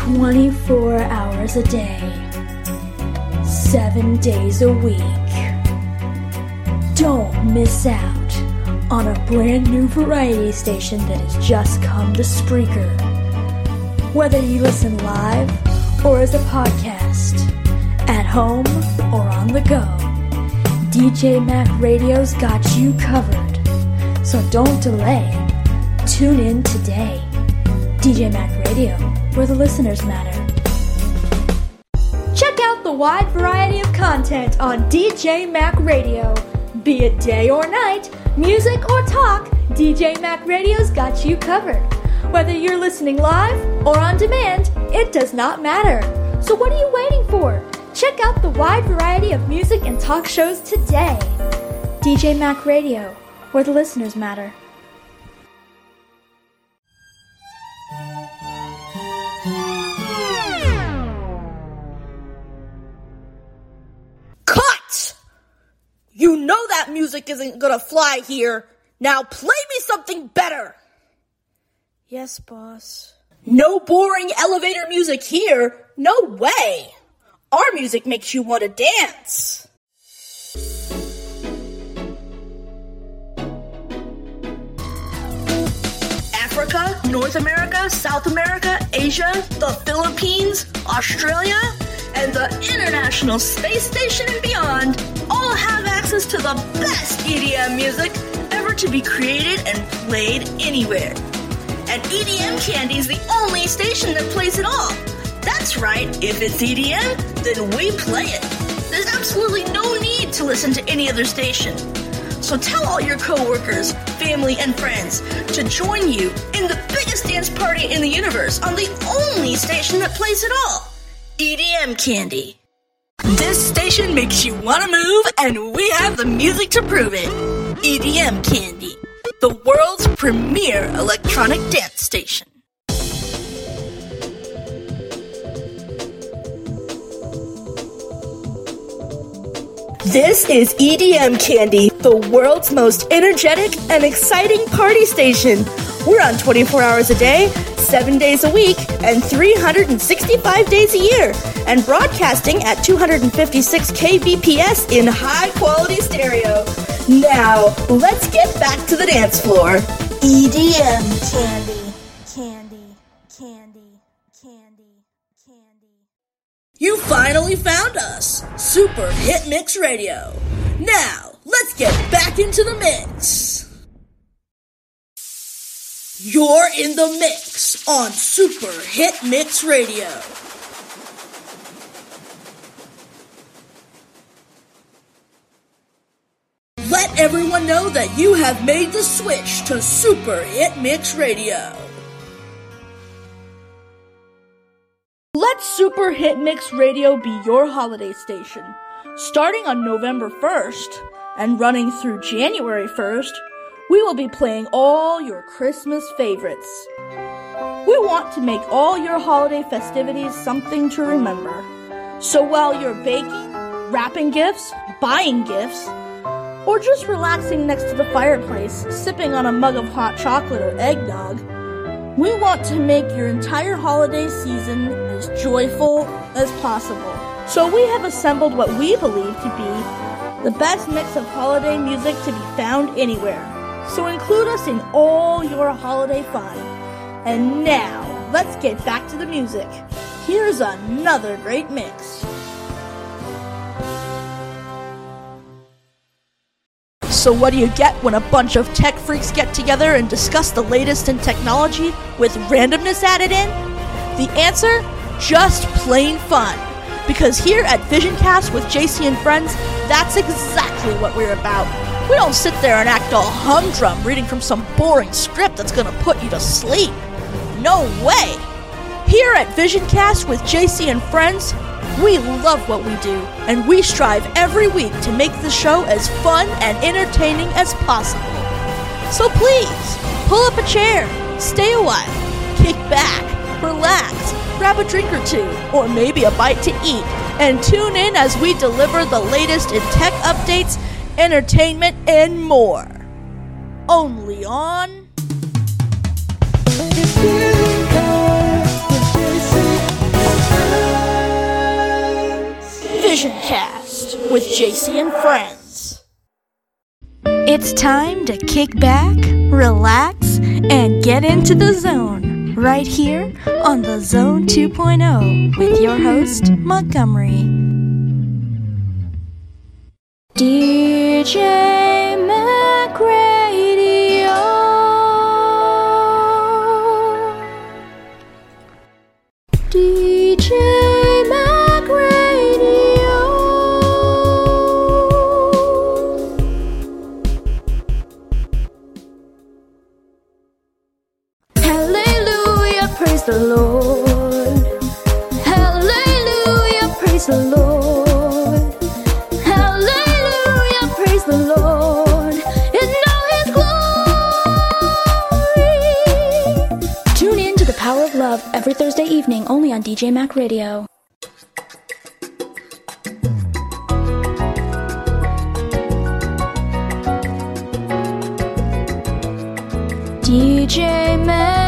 24 hours a day, 7 days a week. Don't miss out on a brand new variety station that has just come to Spreaker. Whether you listen live or as a podcast, at home or on the go, DJ Mac Radio's got you covered. So don't delay. Tune in today. DJ Mac Radio, where the listeners matter. Check out the wide variety of content on DJ Mac Radio. Be it day or night, music or talk, DJ Mac Radio's got you covered. Whether you're listening live or on demand, it does not matter. So what are you waiting for? Check out the wide variety of music and talk shows today. DJ Mac Radio, where the listeners matter. Cut! You know that music isn't gonna fly here. Now play me something better. Yes, boss. No boring elevator music here. No way. Our music makes you want to dance. Africa, North America, South America, Asia, the Philippines, Australia, and the International Space Station and beyond all have access to the best EDM music ever to be created and played anywhere. And EDM Candy is the only station that plays it all. That's right, if it's EDM, then we play it. There's absolutely no need to listen to any other station. So tell all your coworkers, family, and friends to join you in the biggest dance party in the universe on the only station that plays it all, EDM Candy. This station makes you want to move, and we have the music to prove it. EDM Candy, the world's premier electronic dance station. This is EDM Candy, the world's most energetic and exciting party station. We're on 24 hours a day, 7 days a week, and 365 days a year, and broadcasting at 256 kbps in high-quality stereo. Now, let's get back to the dance floor. EDM Candy, candy, candy, candy, candy. You finally found us, Super Hit Mix Radio. Now, let's get back into the mix. You're in the mix on Super Hit Mix Radio. Let everyone know that you have made the switch to Super Hit Mix Radio. Let Super Hit Mix Radio be your holiday station. Starting on November 1st and running through January 1st, we will be playing all your Christmas favorites. We want to make all your holiday festivities something to remember. So while you're baking, wrapping gifts, buying gifts, or just relaxing next to the fireplace, sipping on a mug of hot chocolate or eggnog, we want to make your entire holiday season as joyful as possible. So we have assembled what we believe to be the best mix of holiday music to be found anywhere. So include us in all your holiday fun. And now, let's get back to the music. Here's another great mix. So what do you get when a bunch of tech freaks get together and discuss the latest in technology with randomness added in? The answer? Just plain fun. Because here at VisionCast with JC and Friends, that's exactly what we're about. We don't sit there and act all humdrum reading from some boring script that's gonna put you to sleep. No way! Here at VisionCast with JC and Friends, we love what we do, and we strive every week to make the show as fun and entertaining as possible. So please, pull up a chair, stay a while, kick back, relax, grab a drink or two, or maybe a bite to eat, and tune in as we deliver the latest in tech updates, entertainment, and more. Only on... It's VisionCast with JC Podcast with JC and friends. It's time to kick back, relax, and get into the zone. Right here on the Zone 2.0 with your host, Montgomery. DJ Mac Radio. DJ Mac Radio. Hallelujah, praise the Lord. Hallelujah, praise the Lord. Hallelujah, praise the Lord. And know His glory. Tune in to The Power of Love every Thursday evening only on DJ Mac Radio. DJ Mac.